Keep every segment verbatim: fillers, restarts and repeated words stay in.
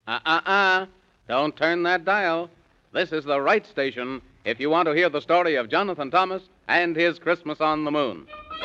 Uh-uh-uh. Don't turn that dial. This is the right station if you want to hear the story of Jonathan Thomas and his Christmas on the Moon.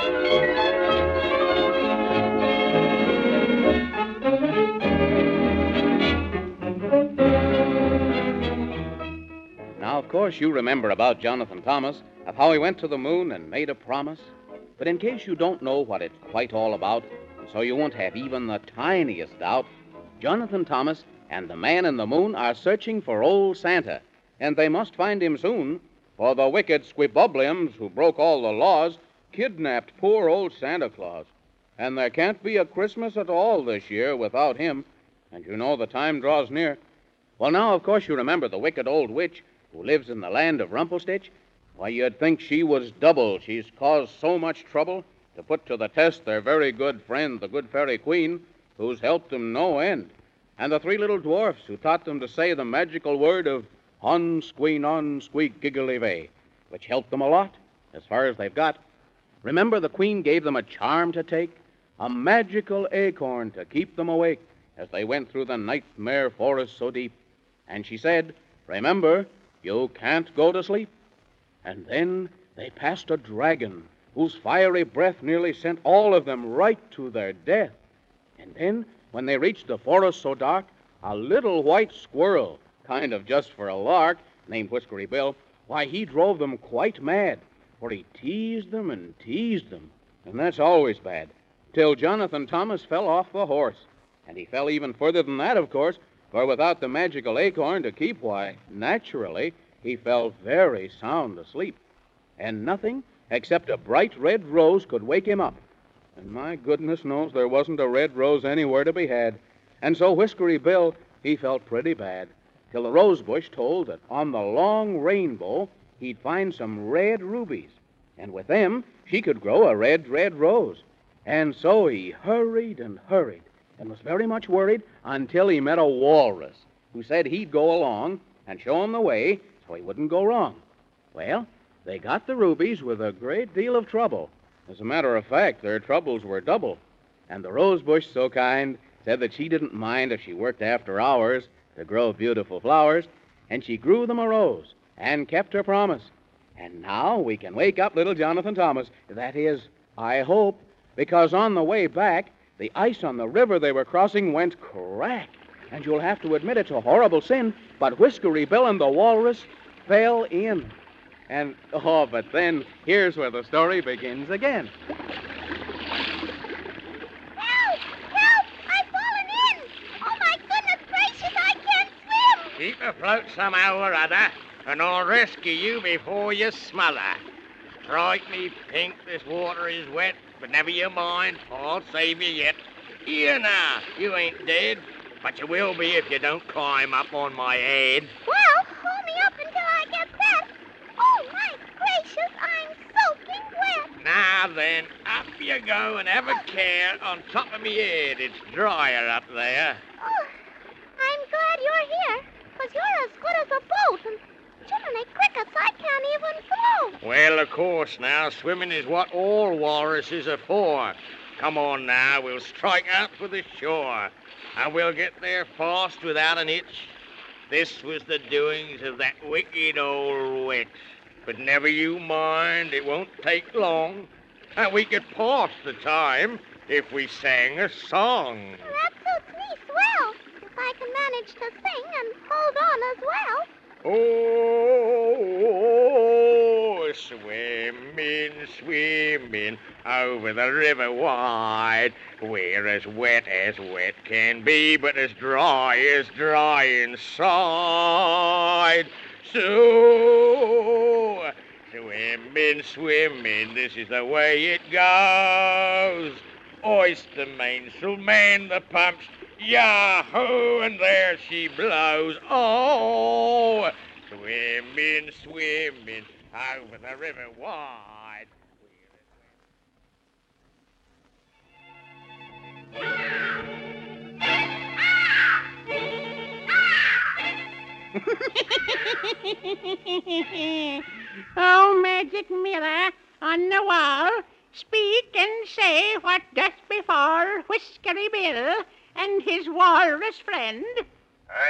Now, of course, you remember about Jonathan Thomas, of how he went to the moon and made a promise. But in case you don't know what it's quite all about, and so you won't have even the tiniest doubt, Jonathan Thomas and the man in the moon are searching for old Santa, and they must find him soon, for the wicked squibobliums who broke all the laws kidnapped poor old Santa Claus. And there can't be a Christmas at all this year without him, and you know the time draws near. Well, now, of course, you remember the wicked old witch who lives in the land of Rumpelstitch? Why, you'd think she was double. She's caused so much trouble to put to the test their very good friend, the good fairy queen, who's helped them no end, and the three little dwarfs who taught them to say the magical word of on squeen on squeak giggly vey, which helped them a lot, as far as they've got. Remember, the queen gave them a charm to take, a magical acorn to keep them awake as they went through the nightmare forest so deep. And she said, remember, you can't go to sleep. And then they passed a dragon whose fiery breath nearly sent all of them right to their death. And then, when they reached the forest so dark, a little white squirrel, kind of just for a lark, named Whiskery Bill, why, he drove them quite mad, for he teased them and teased them, and that's always bad, till Jonathan Thomas fell off the horse. And he fell even further than that, of course, for without the magical acorn to keep, why, naturally, he fell very sound asleep, and nothing except a bright red rose could wake him up. And my goodness knows there wasn't a red rose anywhere to be had. And so Whiskery Bill, he felt pretty bad, till the rose bush told that on the long rainbow he'd find some red rubies, and with them she could grow a red, red rose. And so he hurried and hurried, and was very much worried until he met a walrus, who said he'd go along and show him the way so he wouldn't go wrong. Well, they got the rubies with a great deal of trouble. As a matter of fact, their troubles were double. And the rose bush, so kind, said that she didn't mind if she worked after hours to grow beautiful flowers, and she grew them a rose and kept her promise. And now we can wake up little Jonathan Thomas. That is, I hope, because on the way back, the ice on the river they were crossing went crack. And you'll have to admit it's a horrible sin, but Whiskery Bill and the walrus fell in. And, oh, but then here's where the story begins again. Help! Help! I've fallen in! Oh, my goodness gracious, I can't swim! Keep afloat somehow or other, and I'll rescue you before you smother. Strike me pink, this water is wet, but never you mind, I'll save you yet. Here now, you ain't dead, but you will be if you don't climb up on my head. Well, hold me up until I get that. Oh, my gracious, I'm soaking wet. Now then, up you go and have a care on top of me head. It's drier up there. Oh, I'm glad you're here, because you're as good as a boat, and Jiminy Crickets, I can't even float. Well, of course now, swimming is what all walruses are for. Come on now, we'll strike out for the shore, and we'll get there fast without an itch. This was the doings of that wicked old witch. But never you mind, it won't take long. And we could pass the time if we sang a song. That suits me swell, if I can manage to sing and hold on as well. Oh, swimming, swimming over the river wide. We're as wet as wet can be, but as dry as dry inside. So, swimming, swimming, this is the way it goes. Oyster mainsail, man the pumps, yahoo, and there she blows. Oh, swimming, swimming over the river wide. Oh, magic mirror on the wall, speak and say what doth befall Whiskery Bill and his walrus friend.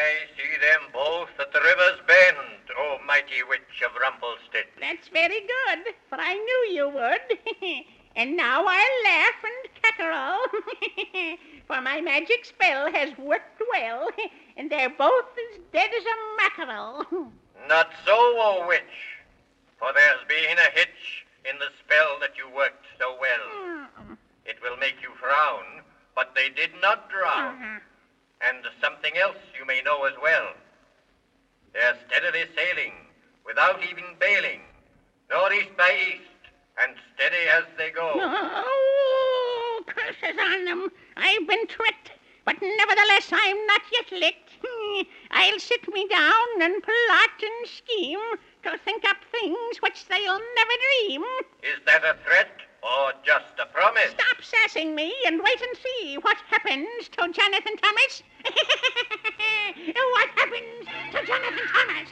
That's very good, for I knew you would. And now I'll laugh and cackerel, for my magic spell has worked well, and they're both as dead as a mackerel. Not so, O witch, for there's been a hitch in the spell that you worked so well. Mm. It will make you frown, but they did not drown. Uh-huh. And something else you may know as well. They're steadily sailing, without even bailing, northeast by east, and steady as they go. Oh, curses on them. I've been tricked, but nevertheless I'm not yet licked. I'll sit me down and plot and scheme to think up things which they'll never dream. Is that a threat or just a promise? Stop sassing me and wait and see what happens to Jonathan Thomas. What happens to Jonathan Thomas?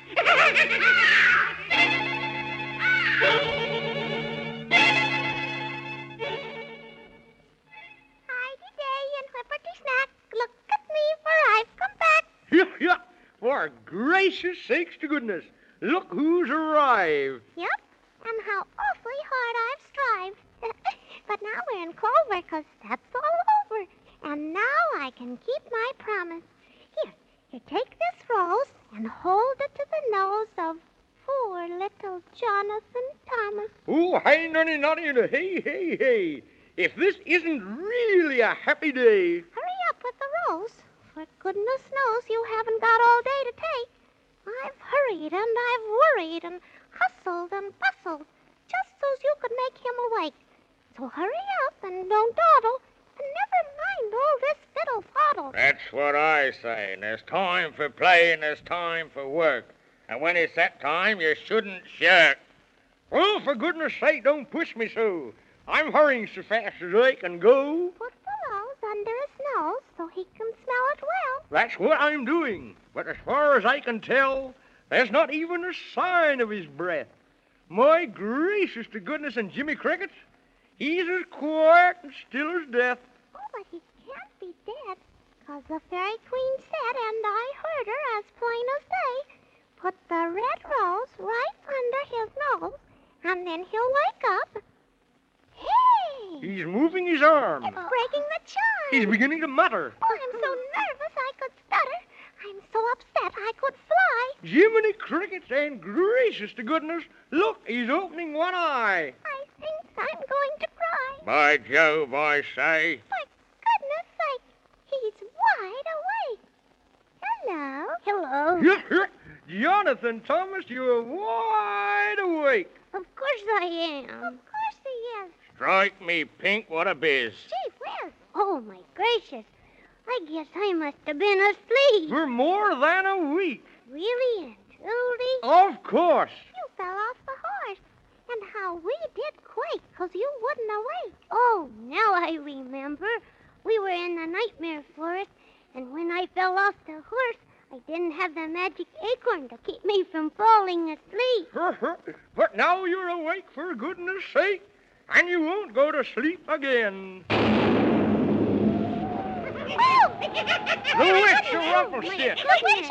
Hi-de-day and whipperty-snack. Look at me, for I've come back. Yeah, yeah. For gracious sakes to goodness, look who's arrived. Yep, and how awfully hard I've strived. But now we're in clover, 'cause that's all over. And now I can keep my promise. Here, you take this rose and hold it to the nose of poor little Jonathan Thomas. Oh, hey, nunny, nunny, and hey, hey, hey. If this isn't really a happy day. Hurry up with the rose. For goodness knows you haven't got all day to take. I've hurried and I've worried and hustled and bustled just so's you could make him awake. So hurry up and don't dawdle, and never mind all this fiddle faddle. That's what I say. There's time for play and there's time for work. And when it's that time, you shouldn't shirk. Well, for goodness sake, don't push me so. I'm hurrying so fast as I can go. Put the rose under his nose so he can smell it well. That's what I'm doing. But as far as I can tell, there's not even a sign of his breath. My gracious to goodness, and Jimmy Cricket, he's as quiet and still as death. Oh, but he can't be dead, 'cause the Fairy Queen said, and I heard her as plain as day, put the red rose right under his nose, and then he'll wake up. Hey! He's moving his arm. It's breaking the chime. He's beginning to mutter. Oh, I'm so nervous I could stutter. I'm so upset I could fly. Jiminy Crickets and gracious to goodness, look, he's opening one eye. I think I'm going to cry. By Jove, I say. For goodness sake, he's wide awake. Hello. Hello. Jonathan Thomas, you're wide awake. Of course I am. Of course he is. Strike me pink, what a biz. Gee whiz. Oh, my gracious. I guess I must have been asleep. For more than a week. Really and truly? Of course. You fell off the horse. And how we did quake, 'cause you wouldn't awake. Oh, now I remember. We were in the nightmare forest, and when I fell off the horse, I didn't have the magic acorn to keep me from falling asleep. But now you're awake, for goodness sake, and you won't go to sleep again. The witch of Rumpelstiltskin.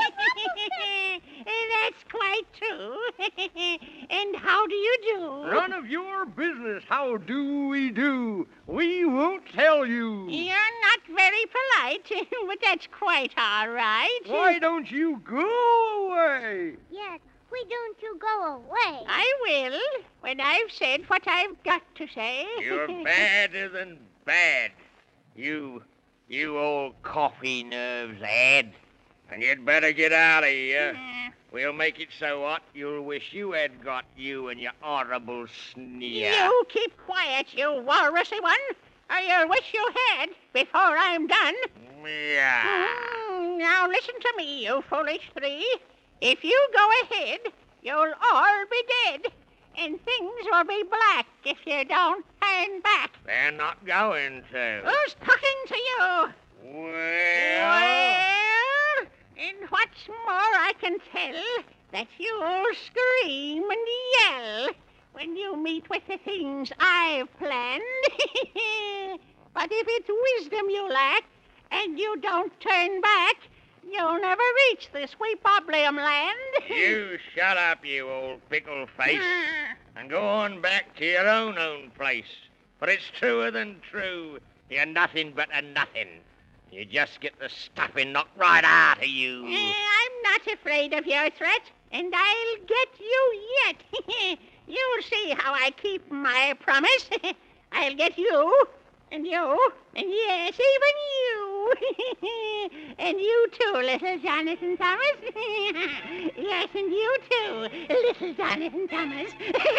That's quite true. And how do you do? None of your business. How do we do? We won't tell you. You're not very polite, but that's quite all right. Why don't you go away? Yes, why don't you go away? I will, when I've said what I've got to say. You're badder than bad. You, you old coffee nerves ad. And you'd better get out of here. Uh, We'll make it so hot you'll wish you had got you and your horrible sneer. You keep quiet, you walrusy one, or you'll wish you had before I'm done. Yeah. Mm, now listen to me, you foolish three. If you go ahead, you'll all be dead, and things will be black if you don't turn back. They're not going to. Who's talking to you? Well, Well, and what's more, I can tell that you'll scream and yell when you meet with the things I've planned. But if it's wisdom you lack and you don't turn back, you'll never reach this wee Boblium land. you shut up, you old pickle face. Ah, and go on back to your own own place. For it's truer than true. You're nothing but a nothing. You just get the stuffing knocked right out of you. Uh, I'm not afraid of your threat, and I'll get you yet. You'll see how I keep my promise. I'll get you, and you, and yes, even you. And you too, little Jonathan Thomas. Yes, and you too, little Jonathan Thomas.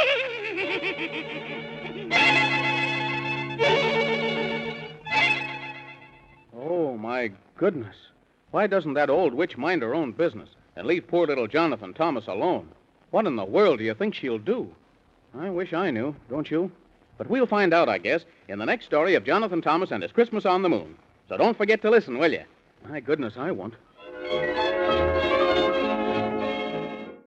Oh, my goodness. Why doesn't that old witch mind her own business and leave poor little Jonathan Thomas alone? What in the world do you think she'll do? I wish I knew, don't you? But we'll find out, I guess, in the next story of Jonathan Thomas and his Christmas on the Moon. So don't forget to listen, will you? My goodness, I won't.